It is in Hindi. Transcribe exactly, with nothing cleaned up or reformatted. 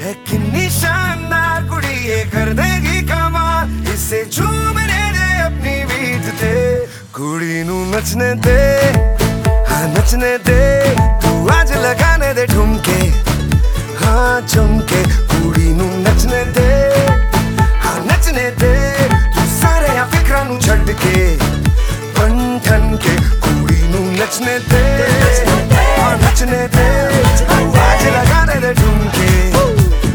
है किन्नी शानदार कुड़ी ये कर देगी कमाल, इसे झूमने दे अपनी बीट ते, कुड़ी नू नचने दे, हाँ नचने दे, तू आज लगाने दे ठुमके, हाँ झुमके, कुड़ी नू नचने दे, हाँ नचने दे, तू सारे या फिक्रां नू छड्ड के, बन ठन के, कुड़ी नू नचने दे।